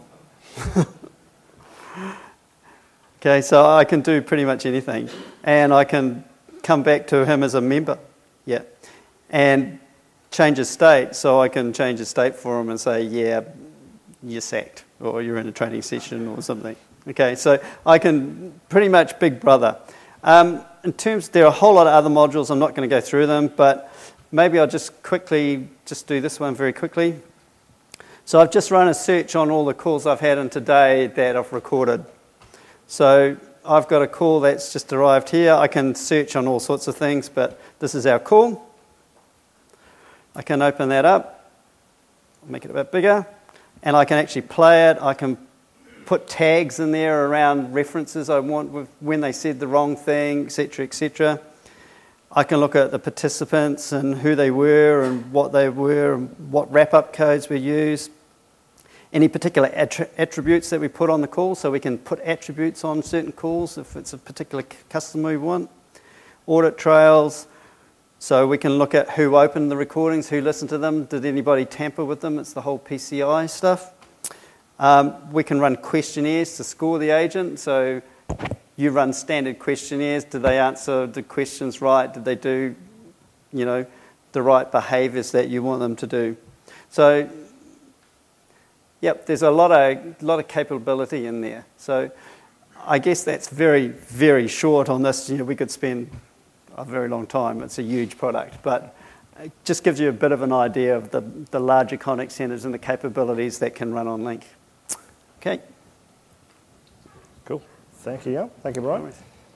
Okay, so I can do pretty much anything. And I can come back to him as a member. Yeah. And change his state. So I can change his state for him and say, yeah, you're sacked. Or you're in a training session or something. Okay, so I can pretty much Big Brother. In terms, there are a whole lot of other modules. I'm not going to go through them, but maybe I'll just do this one very quickly. So I've just run a search on all the calls I've had in today that I've recorded. So I've got a call that's just arrived here. I can search on all sorts of things, but this is our call. I can open that up, make it a bit bigger, and I can actually play it. I can put tags in there around references I want with when they said the wrong thing, etc., etc. I can look at the participants and who they were and what wrap-up codes we used. Any particular attributes that we put on the call, so we can put attributes on certain calls if it's a particular customer we want. Audit trails, so we can look at who opened the recordings, who listened to them, did anybody tamper with them, it's the whole PCI stuff. We can run questionnaires to score the agent. So you run standard questionnaires. Did they answer the questions right? Did they do, the right behaviours that you want them to do? So, yep, there's a lot of capability in there. So I guess that's very, very short on this. We could spend a very long time. It's a huge product, but it just gives you a bit of an idea of the larger contact centres and the capabilities that can run on Link. Okay. Cool. Thank you, Jan. Thank you, Brian.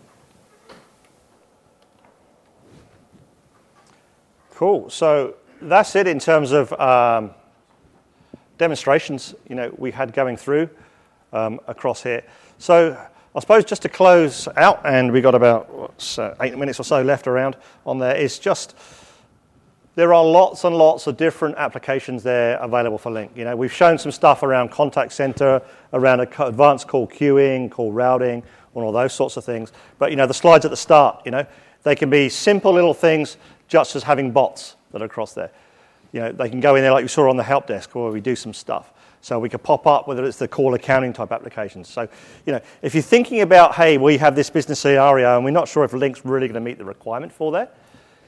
Cool. So that's it in terms of demonstrations, we had going through across here. So I suppose just to close out, and we got about 8 minutes or so left around on there, is just there are lots and lots of different applications there available for Link. We've shown some stuff around contact center, around advanced call queuing, call routing, and all those sorts of things. But, the slides at the start, they can be simple little things, just as having bots that are across there. They can go in there like you saw on the help desk where we do some stuff. So we could pop up, whether it's the call accounting type applications. So, if you're thinking about, hey, we have this business scenario and we're not sure if Link's really going to meet the requirement for that,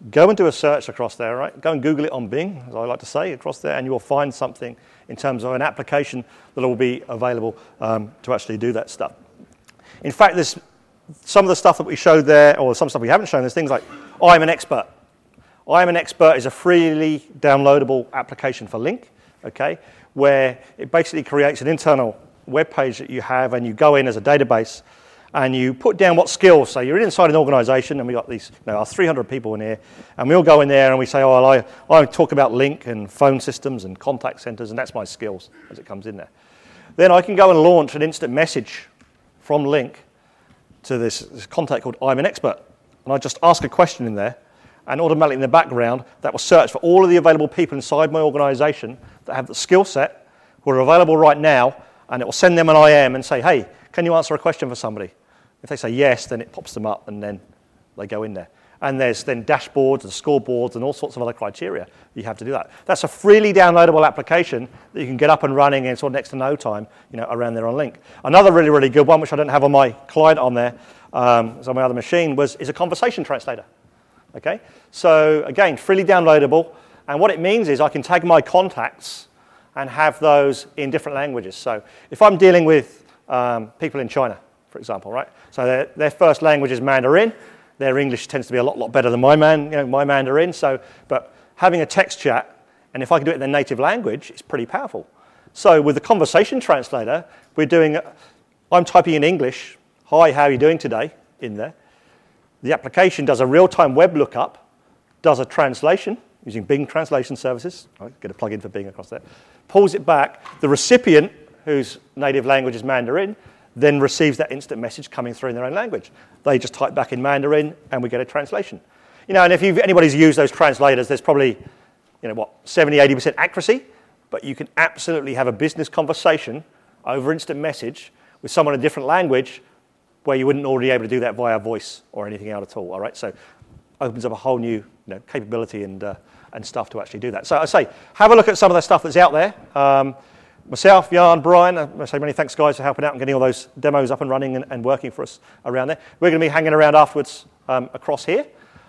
go and do a search across there, right? Go and Google it on Bing, as I like to say, across there, and you will find something in terms of an application that will be available to actually do that stuff. In fact, there's some of the stuff that we showed there, or some stuff we haven't shown, there's things like I'm an Expert. I'm an Expert is a freely downloadable application for Lync, okay, where it basically creates an internal web page that you have, and you go in as a database, and you put down what skills. So you're inside an organization, and we've got these, our 300 people in here, and we all go in there and we say, oh, well, I talk about Lync and phone systems and contact centers, and that's my skills as it comes in there. Then I can go and launch an instant message from Lync to this contact called I'm an Expert. And I just ask a question in there, and automatically in the background, that will search for all of the available people inside my organization that have the skill set, who are available right now, and it will send them an IM and say, hey, can you answer a question for somebody? If they say yes, then it pops them up, and then they go in there. And there's then dashboards and scoreboards and all sorts of other criteria you have to do that. That's a freely downloadable application that you can get up and running in sort of next to no time, around there on Lync. Another really, really good one, which I don't have on my client on there, it's on my other machine, is a conversation translator. Okay? So again, freely downloadable, and what it means is I can tag my contacts and have those in different languages. So if I'm dealing with people in China, for example, right? So their first language is Mandarin. Their English tends to be a lot better than my Mandarin. But having a text chat, and if I can do it in their native language, it's pretty powerful. So with the conversation translator, I'm typing in English, hi, how are you doing today, in there. The application does a real-time web lookup, does a translation using Bing translation services. I get a plug-in for Bing across there. Pulls it back. The recipient, whose native language is Mandarin, then receives that instant message coming through in their own language. They just type back in Mandarin, and we get a translation. And if anybody's used those translators, there's probably, 70, 80% accuracy, but you can absolutely have a business conversation over instant message with someone in a different language where you wouldn't already be able to do that via voice or anything else at all right? So opens up a whole new capability and stuff to actually do that. So I say, have a look at some of the stuff that's out there. Myself, Jan, Brian, I say many thanks, guys, for helping out and getting all those demos up and running and working for us around there. We're going to be hanging around afterwards across here.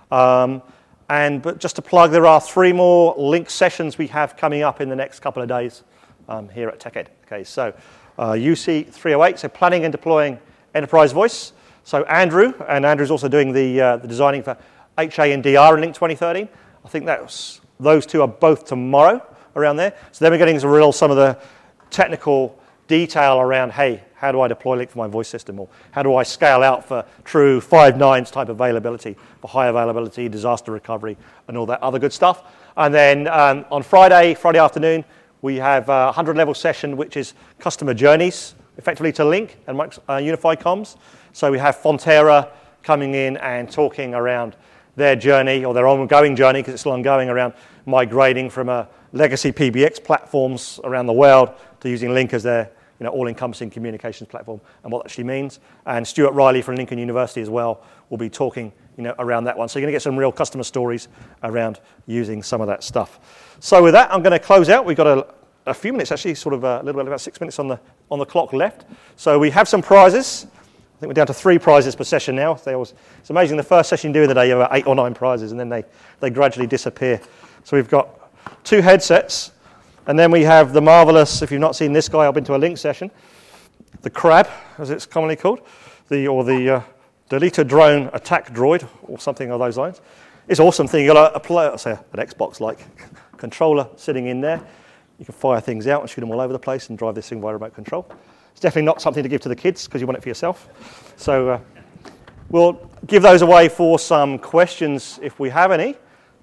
But just to plug, there are 3 more Lync sessions we have coming up in the next couple of days here at TechEd. Okay, so UC 308, so planning and deploying enterprise voice. So Andrew's also doing the designing for HA and DR in Lync 2013. I think those 2 are both tomorrow around there. So then we're getting some of the technical detail around, hey, how do I deploy Lync for my voice system? Or how do I scale out for true 5 nines type availability, for high availability, disaster recovery, and all that other good stuff. And then on Friday afternoon, we have a 100-level session, which is customer journeys, effectively to Lync and Unified Comms. So we have Fonterra coming in and talking around their journey, or their ongoing journey, because it's still ongoing, around migrating from a legacy PBX platforms around the world to using Lync as their all-encompassing communications platform, and what that actually means. And Stuart Riley from Lincoln University as well will be talking around that one. So you're going to get some real customer stories around using some of that stuff. So with that, I'm going to close out. We've got a few minutes, actually, sort of a little bit, about 6 minutes on the clock left. So we have some prizes. I think we're down to 3 prizes per session now. It's amazing. The first session you do in the day, you have about 8 or 9 prizes, and then they gradually disappear. So we've got 2 headsets, and then we have the marvelous, if you've not seen this guy, I've been to a Lync session, the Crab, as it's commonly called, the Deleter Drone Attack Droid, or something along those lines. It's an awesome thing. You've got an Xbox-like controller sitting in there. You can fire things out and shoot them all over the place and drive this thing via remote control. It's definitely not something to give to the kids because you want it for yourself. So we'll give those away for some questions if we have any.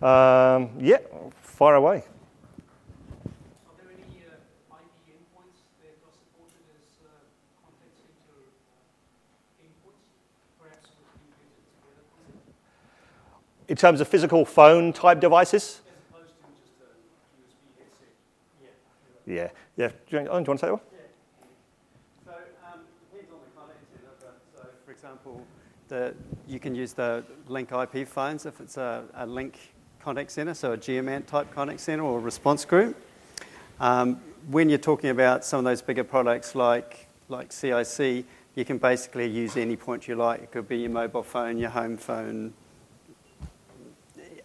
Fire away. Are there any IP endpoints that are supported as contact center endpoints? Perhaps with the together concept? In terms of physical phone type devices? As opposed to just a USB headset. Yeah. Do you want to say that one? Depends on the contact center. So, for example, you can use the Lync IP phones if it's a Lync contact center, so a Geomant type contact center or a response group. When you're talking about some of those bigger products like CIC, you can basically use any point you like. It could be your mobile phone, your home phone,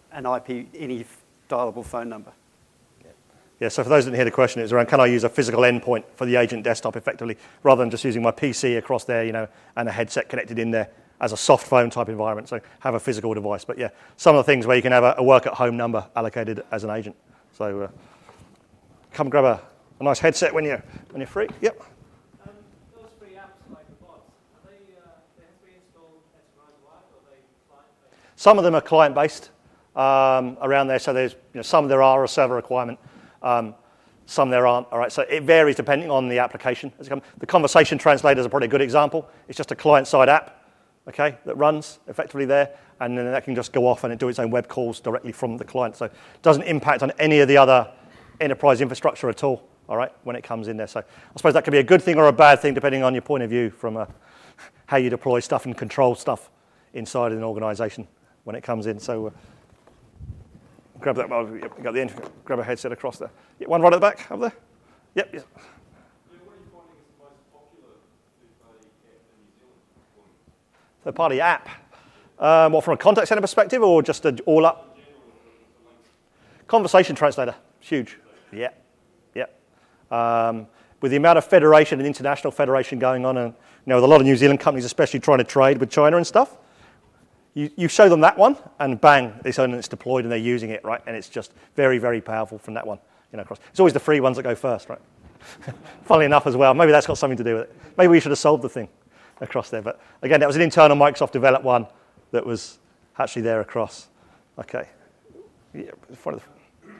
an IP, any dialable phone number. Yeah, so for those that didn't hear the question, it was around can I use a physical endpoint for the agent desktop effectively, rather than just using my PC across there, and a headset connected in there as a soft phone type environment, so have a physical device. But yeah, some of the things where you can have a work-at-home number allocated as an agent. So come grab a nice headset when you're free. Yep. Those free apps like the bots, are they have to be installed enterprise-wide or are they client-based? Some of them are client-based around there, so there's some there are a server requirement. Some there aren't. All right, so it varies depending on the application. The conversation translator is probably a good example. It's just a client-side app, okay, that runs effectively there, and then that can just go off and do its own web calls directly from the client. So it doesn't impact on any of the other enterprise infrastructure at all. All right, when it comes in there. So I suppose that could be a good thing or a bad thing depending on your point of view from how you deploy stuff and control stuff inside an organisation when it comes in. So. Grab that. Well, you got the end. Grab a headset across there. Yeah, one right at the back, over there. Yep. Yes. What are you finding is the most popular third-party app in New Zealand? Third-party app. What, from a contact center perspective, or just all up? Conversation translator. Huge. Yeah. Yeah. With the amount of federation and international federation going on, and with a lot of New Zealand companies, especially trying to trade with China and stuff. You show them that one, and bang, it's deployed and they're using it, right? And it's just very, very powerful from that one, across. It's always the free ones that go first, right? Funnily enough as well. Maybe that's got something to do with it. Maybe we should have solved the thing across there. But again, that was an internal Microsoft developed one that was actually there across. Okay. Yeah, front of the...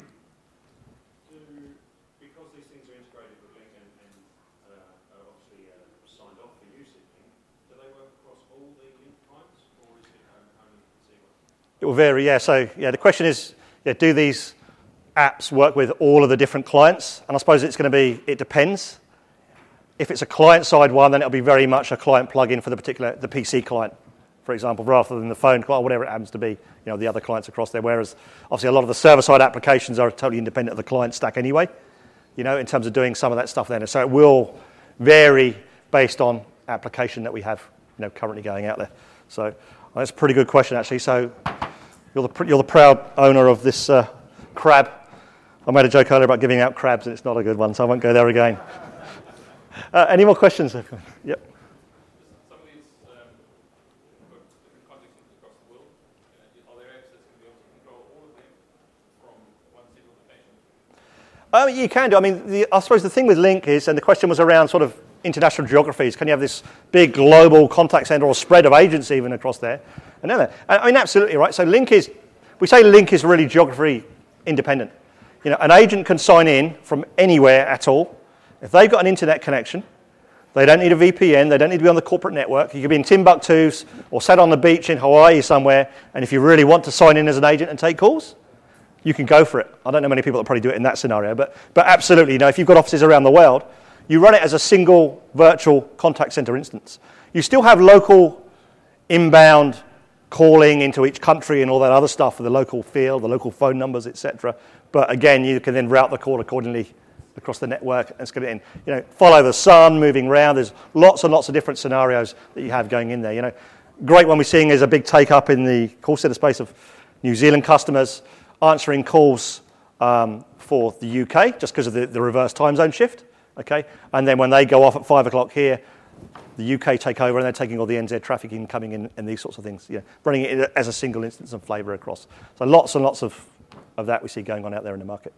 Because these things are integrated with Link and are obviously signed off for use in Link, do they work across all the Link clients, or is it only C1? It will vary, yeah. So, the question is, do these apps work with all of the different clients? And I suppose it's going to be, it depends. If it's a client-side one, then it'll be very much a client plugin for the PC client, for example, rather than the phone client, or whatever it happens to be, the other clients across there. Whereas, obviously, a lot of the server-side applications are totally independent of the client stack anyway, in terms of doing some of that stuff there. So it will vary based on application that we have, currently going out there. So that's a pretty good question, actually. So you're the proud owner of this crab. I made a joke earlier about giving out crabs, and it's not a good one, so I won't go there again. Any more questions? Yep. Some of these different contact centers across the world, are there apps that's going to be able to control all of them from one single location? You can do. I mean, I suppose the thing with Link is, and the question was around sort of international geographies. Can you have this big global contact center or spread of agents even across there? And I mean, absolutely, right? So we say Link is really geography independent. An agent can sign in from anywhere at all. If they've got an internet connection, they don't need a VPN, they don't need to be on the corporate network. You could be in Timbuktu or sat on the beach in Hawaii somewhere, and if you really want to sign in as an agent and take calls, you can go for it. I don't know many people that probably do it in that scenario, but absolutely, if you've got offices around the world, you run it as a single virtual contact center instance. You still have local inbound calling into each country and all that other stuff for the local field, the local phone numbers, etc. But again, you can then route the call accordingly across the network and get it in. Follow the sun, moving around. There's lots and lots of different scenarios that you have going in there. Great one we're seeing is a big take up in the call center space of New Zealand customers answering calls for the UK just because of the reverse time zone shift. Okay, and then when they go off at 5 o'clock here, the UK take over and they're taking all the NZ traffic incoming in and these sorts of things. Running it as a single instance and flavour across. So lots and lots of that we see going on out there in the market.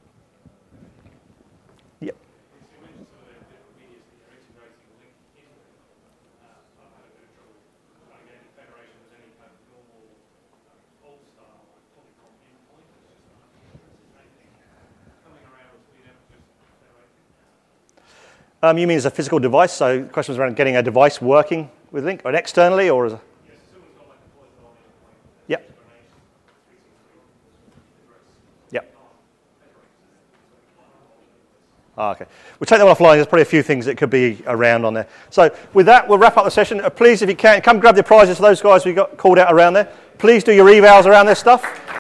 Yep. You mentioned some of the different medias that you're integrating Link into. I've had a bit of trouble getting the federation as any kind of normal old style Polycom endpoint. It's anything coming around as we never just federate. You mean as a physical device? So the question was around getting a device working with Link, or externally, or as a... Yes, it's always got like a Polycom endpoint. Yep. Yep. Okay. We'll take that one offline. There's probably a few things that could be around on there. So with that, we'll wrap up the session. Please, if you can, come grab the prizes for those guys we got called out around there. Please do your evals around this stuff.